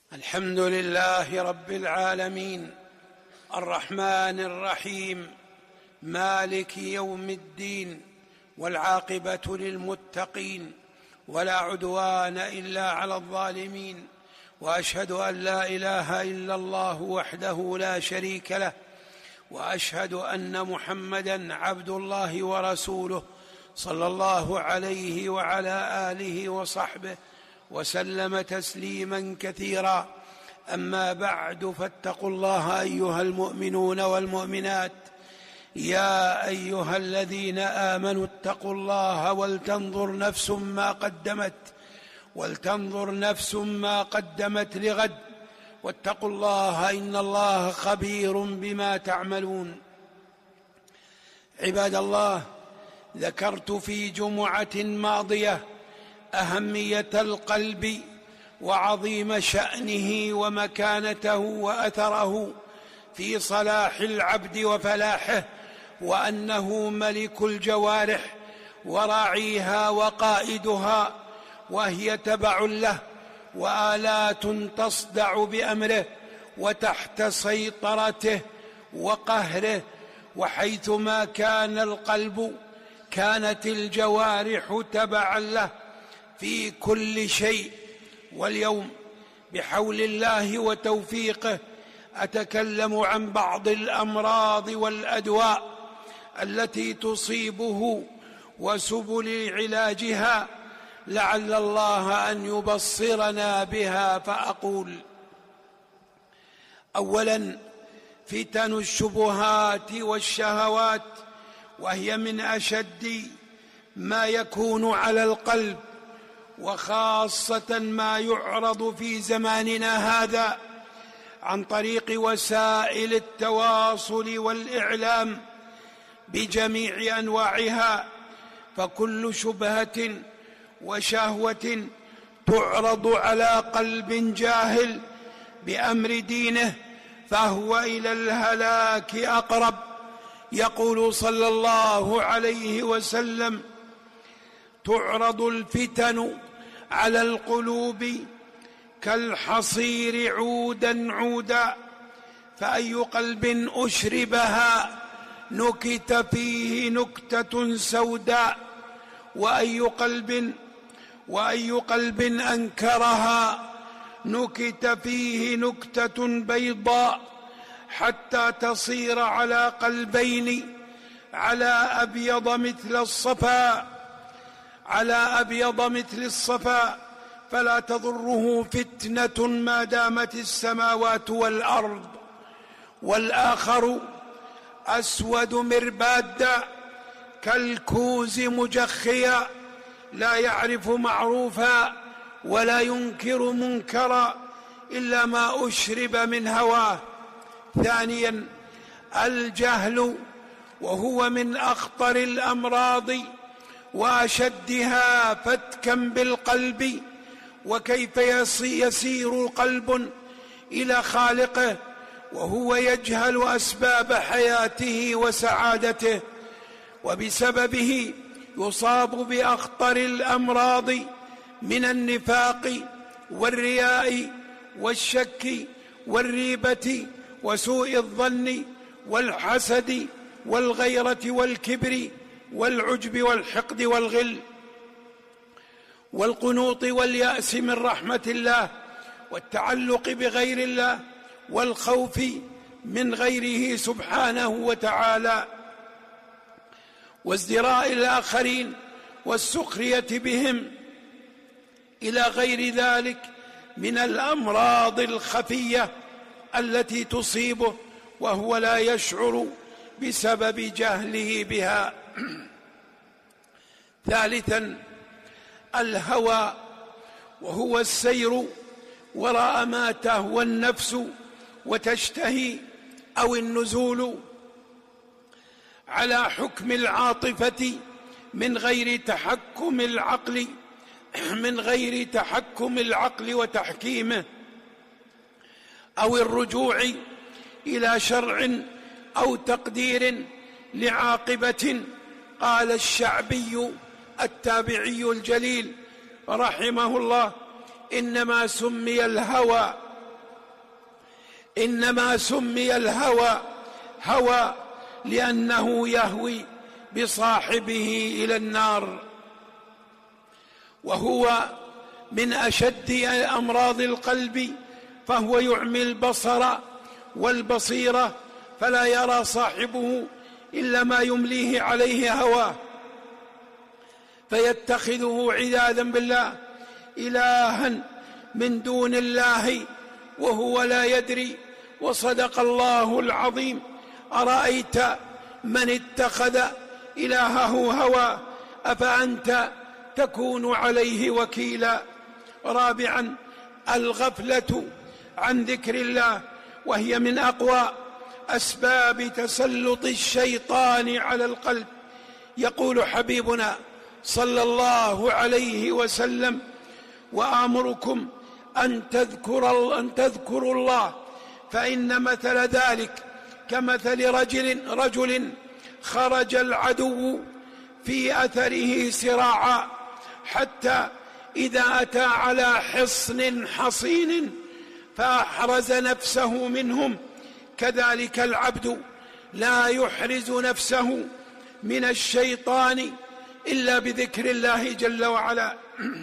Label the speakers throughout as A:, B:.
A: الحمد لله رب العالمين، الرحمن الرحيم، مالك يوم الدين، والعاقبة للمتقين، ولا عدوان إلا على الظالمين. وأشهد أن لا إله إلا الله وحده لا شريك له، وأشهد أن محمدًا عبد الله ورسوله، صلى الله عليه وعلى آله وصحبه وسلم تسليما كثيرا. أما بعد، فاتقوا الله أيها المؤمنون والمؤمنات. يا أيها الذين آمنوا اتقوا الله ولتنظر نفس ما قدمت لغد، واتقوا الله إن الله خبير بما تعملون. عباد الله، ذكرت في جمعة ماضية أهمية القلب وعظيم شأنه ومكانته وأثره في صلاح العبد وفلاحه، وأنه ملك الجوارح وراعيها وقائدها، وهي تبع له وآلات تصدع بأمره وتحت سيطرته وقهره. وحيثما كان القلب كانت الجوارح تبعا له في كل شيء. واليوم بحول الله وتوفيقه أتكلم عن بعض الأمراض والأدواء التي تصيبه وسبل علاجها، لعل الله أن يبصرنا بها. فأقول: أولاً، فتن الشبهات والشهوات، وهي من أشد ما يكون على القلب، وخاصة ما يعرض في زماننا هذا عن طريق وسائل التواصل والإعلام بجميع أنواعها. فكل شبهة وشهوة تعرض على قلب جاهل بأمر دينه فهو إلى الهلاك أقرب. يقول صلى الله عليه وسلم: تعرض الفتن على القلوب كالحصير عودا عودا، فأي قلب أشربها نكت فيه نكتة سوداء، وأي قلب أنكرها نكت فيه نكتة بيضاء، حتى تصير على قلبين على أبيض مثل الصفا، فلا تضره فتنة ما دامت السماوات والأرض. والآخر أسود مربادا كالكوز مجخيا، لا يعرف معروفا ولا ينكر منكرا إلا ما أشرب من هواه. ثانيا، الجهل، وهو من أخطر الأمراض وأشدها فتكا بالقلب. وكيف يسير قلب إلى خالقه وهو يجهل أسباب حياته وسعادته، وبسببه يصاب بأخطر الأمراض من النفاق والرياء والشك والريبة وسوء الظن والحسد والغيرة والكبر والعجب والحقد والغل والقنوط واليأس من رحمة الله والتعلق بغير الله والخوف من غيره سبحانه وتعالى وازدراء الآخرين والسخرية بهم، إلى غير ذلك من الأمراض الخفية التي تصيبه وهو لا يشعر بسبب جهله بها. ثالثا، الهوى، وهو السير وراء ما تهوى النفس وتشتهي، أو النزول على حكم العاطفة من غير تحكم العقل وتحكيمه، أو الرجوع إلى شرع أو تقدير لعاقبة. قال الشعبي التابعي الجليل رحمه الله: إنما سمي الهوى إنما سمي الهوى هوى لأنه يهوي بصاحبه إلى النار، وهو من أشد أمراض القلب، فهو يعمي البصر والبصيرة، فلا يرى صاحبه إلا ما يمليه عليه هواه، فيتخذه عياذا بالله إلها من دون الله وهو لا يدري. وصدق الله العظيم: أرأيت من اتخذ إلهه هواه أفأنت تكون عليه وكيلا. رابعا: الغفلة عن ذكر الله، وهي من أقوى أسباب تسلط الشيطان على القلب. يقول حبيبنا صلى الله عليه وسلم: وآمركم أن تذكروا الله، فإن مثل ذلك كمثل رجل خرج العدو في أثره سراعا، حتى إذا أتى على حصن حصين فأحرز نفسه منهم. كذلك العبد لا يحرز نفسه من الشيطان إلا بذكر الله جل وعلا.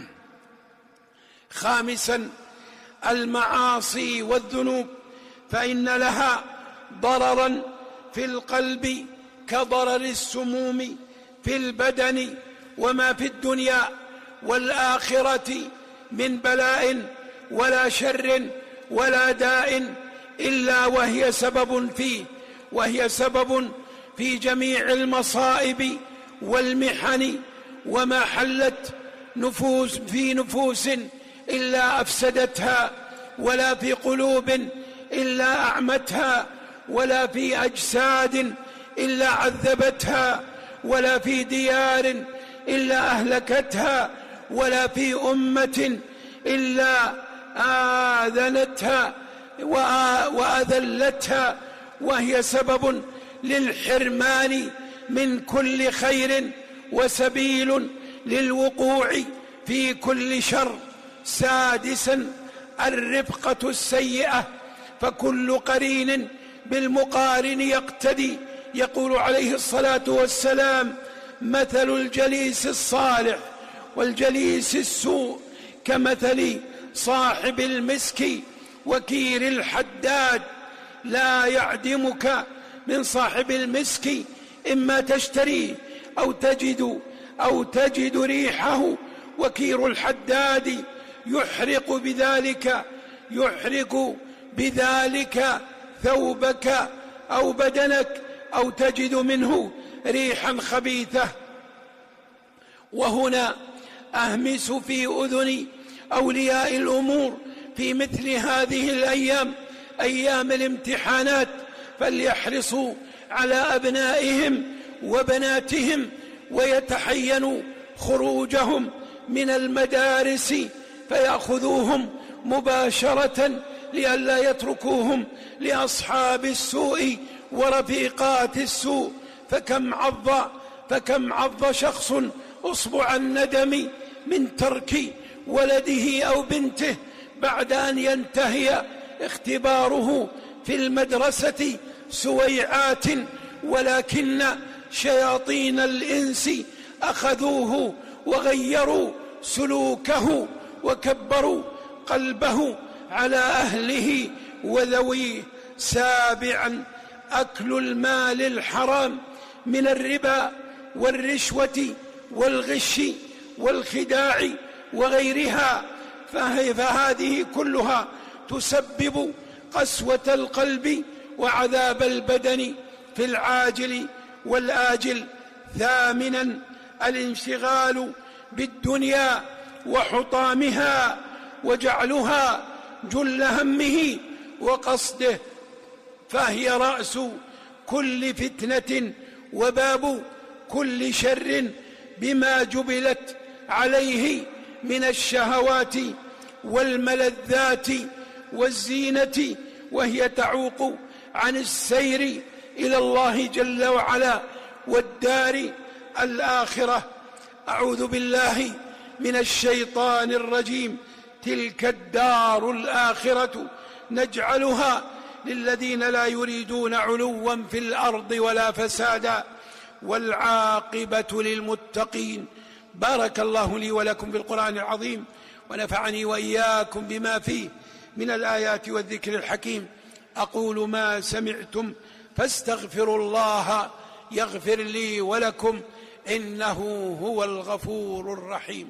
A: خامسا: المعاصي والذنوب، فإن لها ضررا في القلب كضرر السموم في البدن، وما في الدنيا والآخرة من بلاء ولا شر ولا داء إلا وهي سبب فيه، وهي سبب في جميع المصائب والمحن. وما حلت في نفوس إلا أفسدتها، ولا في قلوب إلا أعمتها، ولا في أجساد إلا عذبتها، ولا في ديار إلا أهلكتها، ولا في أمة إلا آذنتها وأذلتها، وهي سبب للحرمان من كل خير وسبيل للوقوع في كل شر. سادسا: الرفقة السيئة، فكل قرين بالمقارن يقتدي. يقول عليه الصلاة والسلام: مثل الجليس الصالح والجليس السوء كمثل صاحب المسك وكير الحداد. لا يعدمك من صاحب المسك، إما تشتريه أو تجد ريحه. وكير الحداد يحرق بذلك ثوبك أو بدنك، أو تجد منه ريحا خبيثة. وهنا أهمس في أذن أولياء الأمور في مثل هذه الأيام، أيام الامتحانات، فليحرصوا على أبنائهم وبناتهم، ويتحينوا خروجهم من المدارس فيأخذوهم مباشرة لئلا يتركوهم لأصحاب السوء ورفيقات السوء. فكم عض شخص أصبع الندم من ترك ولده أو بنته بعد أن ينتهي اختباره في المدرسة سويعات، ولكن شياطين الإنس أخذوه وغيروا سلوكه وكبروا قلبه على أهله وذويه. سابعا: أكل المال الحرام من الربا والرشوة والغش والخداع وغيرها، فهذه كلها تسبب قسوة القلب وعذاب البدن في العاجل والآجل. ثامنا: الانشغال بالدنيا وحطامها، وجعلها جل همه وقصده، فهي رأس كل فتنة وباب كل شر، بما جبلت عليه من الشهوات والملذات والزينة، وهي تعوق عن السير إلى الله جل وعلا والدار الآخرة. أعوذ بالله من الشيطان الرجيم. تلك الدار الآخرة نجعلها للذين لا يريدون علوا في الأرض ولا فسادا، والعاقبة للمتقين. بارك الله لي ولكم بالقرآن العظيم، ونفعني وإياكم بما فيه من الآيات والذكر الحكيم. أقول ما سمعتم فاستغفروا الله يغفر لي ولكم، إنه هو الغفور الرحيم.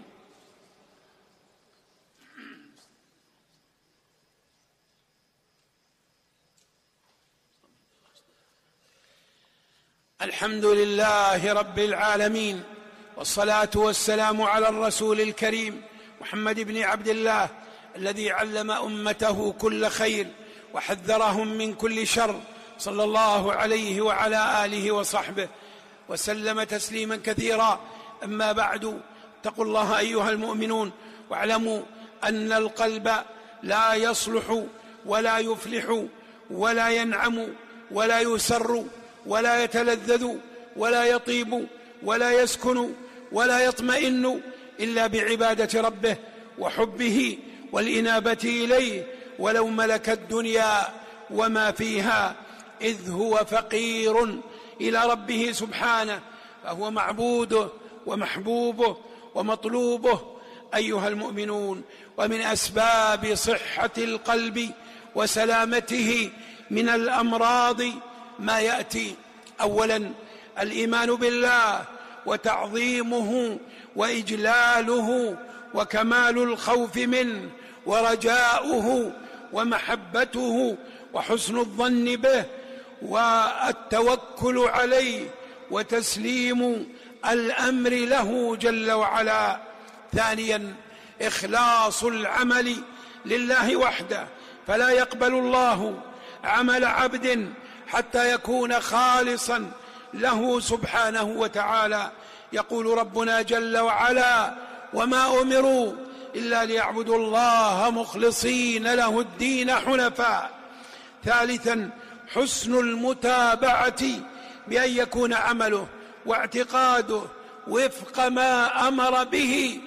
A: الحمد لله رب العالمين، والصلاة والسلام على الرسول الكريم محمد بن عبد الله، الذي علم أمته كل خير وحذرهم من كل شر، صلى الله عليه وعلى آله وصحبه وسلم تسليما كثيرا. أما بعد، اتقوا الله أيها المؤمنون، واعلموا أن القلب لا يصلح ولا يفلح ولا ينعم ولا يسر ولا يتلذذ ولا يطيب ولا يسكن ولا يطمئن إلا بعبادة ربه وحبه والإنابة إليه، ولو ملك الدنيا وما فيها، إذ هو فقير إلى ربه سبحانه، فهو معبوده ومحبوبه ومطلوبه أيها المؤمنون. ومن أسباب صحة القلب وسلامته من الأمراض ما يأتي: أولا الإيمان بالله وتعظيمه وإجلاله وكمال الخوف منه ورجاؤه ومحبته وحسن الظن به والتوكل عليه وتسليم الأمر له جل وعلا. ثانيا إخلاص العمل لله وحده، فلا يقبل الله عمل عبد حتى يكون خالصا له سبحانه وتعالى. يقول ربنا جل وعلا: وما أمروا إلا ليعبدوا الله مخلصين له الدين حنفاء. ثالثا حسن المتابعة، بأن يكون عمله واعتقاده وفق ما أمر به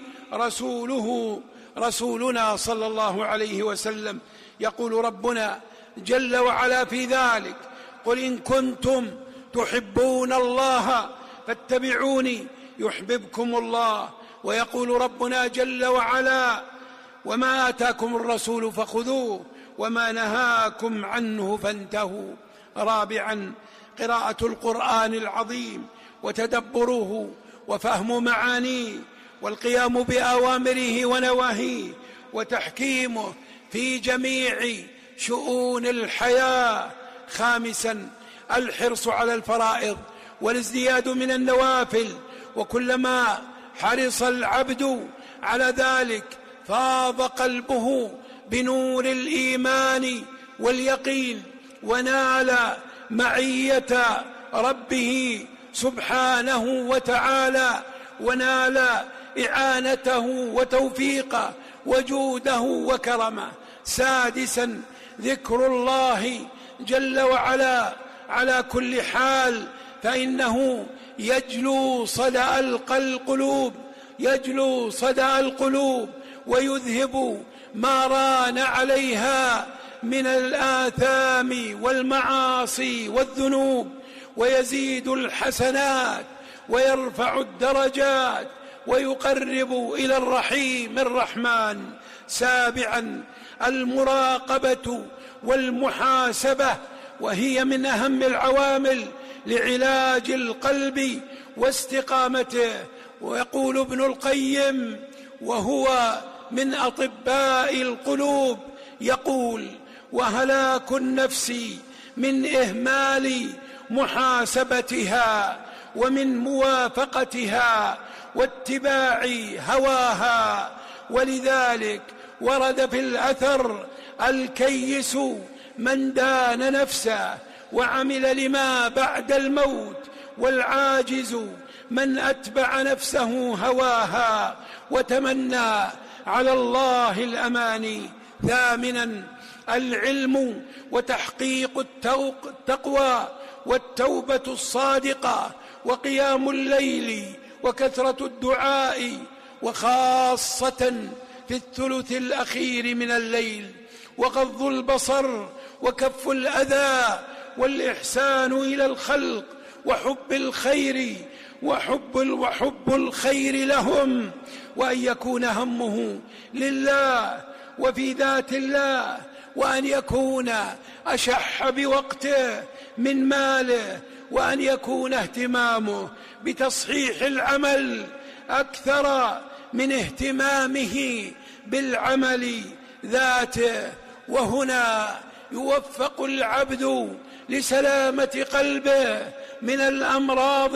A: رسولنا صلى الله عليه وسلم. يقول ربنا جل وعلا في ذلك: قل إن كنتم تحبون الله فاتبعوني يحببكم الله. ويقول ربنا جل وعلا: وما آتاكم الرسول فخذوه وما نهاكم عنه فانتهوا. رابعا قراءة القرآن العظيم وتدبره وفهم معانيه والقيام بأوامره ونواهيه وتحكيمه في جميع شؤون الحياة. خامسا الحرص على الفرائض والازدياد من النوافل، وكلما حرص العبد على ذلك فاض قلبه بنور الإيمان واليقين، ونال معية ربه سبحانه وتعالى، ونال إعانته وتوفيقه وجوده وكرمه. سادسا ذكر الله جل وعلا على كل حال، فإنه يجلو صدأ القلوب ويذهب ما ران عليها من الآثام والمعاصي والذنوب، ويزيد الحسنات ويرفع الدرجات ويقرب إلى الرحيم الرحمن. سابعا المراقبة والمحاسبة، وهي من أهم العوامل لعلاج القلب واستقامته. ويقول ابن القيم وهو من أطباء القلوب، يقول: وهلاك النفس من إهمال محاسبتها ومن موافقتها واتباع هواها. ولذلك ورد في الأثر: الكيس من دان نفسه وعمل لما بعد الموت، والعاجز من أتبع نفسه هواها وتمنى على الله الأماني. ثامنا العلم وتحقيق التقوى والتوبة الصادقة وقيام الليل وكثرة الدعاء، وخاصة في الثلث الأخير من الليل، وغض البصر وكف الأذى والإحسان إلى الخلق وحب الخير وحب الخير لهم، وأن يكون همه لله وفي ذات الله، وأن يكون أشح بوقته من ماله، وأن يكون اهتمامه بتصحيح العمل أكثر من اهتمامه بالعمل ذاته. وهنا يوفق العبد لسلامة قلبه من الأمراض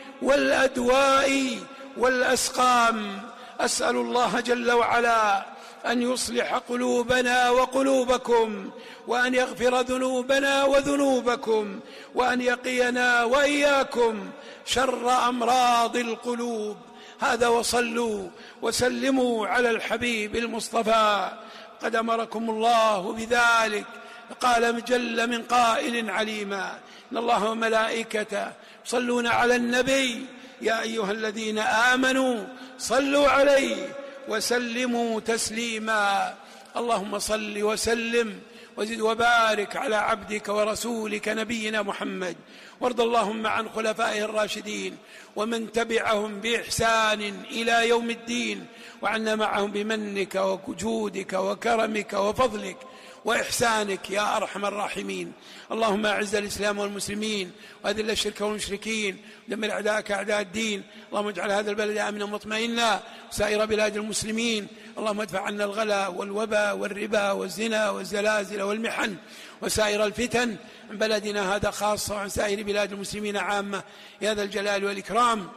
A: والأدواء والأسقام. أسأل الله جل وعلا أن يصلح قلوبنا وقلوبكم، وأن يغفر ذنوبنا وذنوبكم، وأن يقينا وإياكم شر أمراض القلوب. هذا، وصلوا وسلموا على الحبيب المصطفى. قد أمركم الله بذلك، قال جل من قائل عليما: إن الله وملائكته يصلون على النبي يا أيها الذين آمنوا صلوا عليه وسلموا تسليما. اللهم صل وسلم وزد وبارك على عبدك ورسولك نبينا محمد، وارض اللهم عن خلفائه الراشدين ومن تبعهم بإحسان إلى يوم الدين، وعنا معهم بمنك وجودك وكرمك وفضلك وإحسانك يا أرحم الراحمين. اللهم أعز الإسلام والمسلمين، وأذل الشرك والمشركين، ودمر أعداءك أعداء الدين. اللهم اجعل هذا البلد آمنا مطمئنا وسائر بلاد المسلمين. اللهم ادفع عنا الغلا والوباء والربا والزنا والزلازل والمحن وسائر الفتن عن بلدنا هذا خاصة، وعن سائر بلاد المسلمين عامة يا ذا الجلال والإكرام.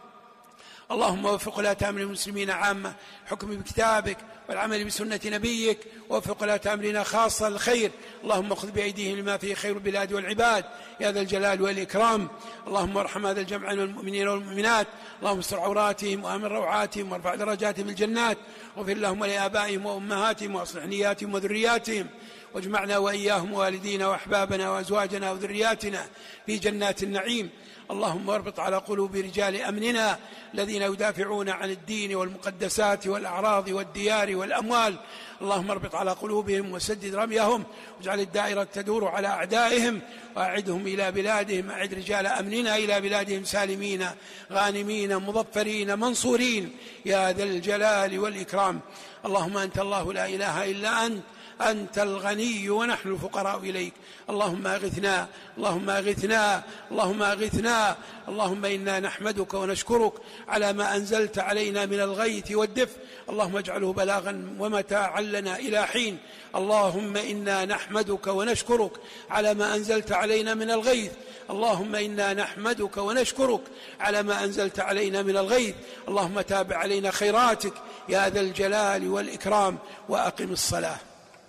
A: اللهم وفق ولاة أمر المسلمين عامة حكم بكتابك والعمل بسنة نبيك، ووفق ولاة أمرنا خاصة الخير. اللهم خذ بأيديهم لما فيه خير البلاد والعباد يا ذا الجلال والإكرام. اللهم ارحم هذا الجمع من المؤمنين والمؤمنات، اللهم استر عوراتهم وآمن روعاتهم وارفع درجاتهم الجنات، واغفر لهم ولآبائهم وأمهاتهم وأصلح نياتهم وذرياتهم، واجمعنا وإياهم ووالدينا وأحبابنا وأزواجنا وذرياتنا في جنات النعيم. اللهم اربط على قلوب رجال أمننا الذين يدافعون عن الدين والمقدسات والأعراض والديار والأموال. اللهم اربط على قلوبهم وسدد رميهم، واجعل الدائرة تدور على أعدائهم، وأعدهم إلى بلادهم. أعد رجال أمننا إلى بلادهم سالمين غانمين مظفرين منصورين يا ذا الجلال والإكرام. اللهم أنت الله لا إله إلا أنت الغني ونحن الفقراء إليك. اللهم أغثنا، اللهم أغثنا، اللهم أغثنا. اللهم إنا نحمدك ونشكرك على ما أنزلت علينا من الغيث والدفء، اللهم اجعله بلاغا ومتاعا لنا إلى حين. اللهم إنا نحمدك ونشكرك على ما أنزلت علينا من الغيث، اللهم إنا نحمدك ونشكرك على ما أنزلت علينا من الغيث. اللهم تابع علينا خيراتك يا ذا الجلال والإكرام، وأقم الصلاة.